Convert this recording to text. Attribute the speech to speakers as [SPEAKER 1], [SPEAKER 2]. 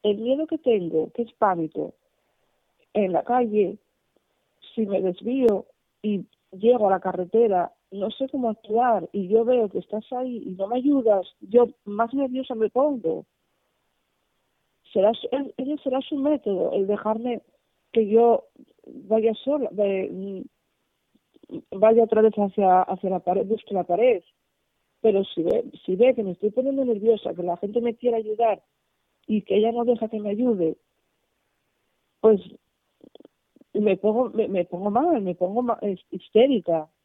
[SPEAKER 1] el miedo que tengo, que es pánico, en la calle, si me desvío y llego a la carretera, no sé cómo actuar y yo veo que estás ahí y no me ayudas, yo más nerviosa me pongo. Ese será su método, el dejarme que yo vaya sola, vaya otra vez hacia la pared, busque la pared. Pero si ve que me estoy poniendo nerviosa, que la gente me quiere ayudar y que ella no deja que me ayude, pues me pongo mal, histérica.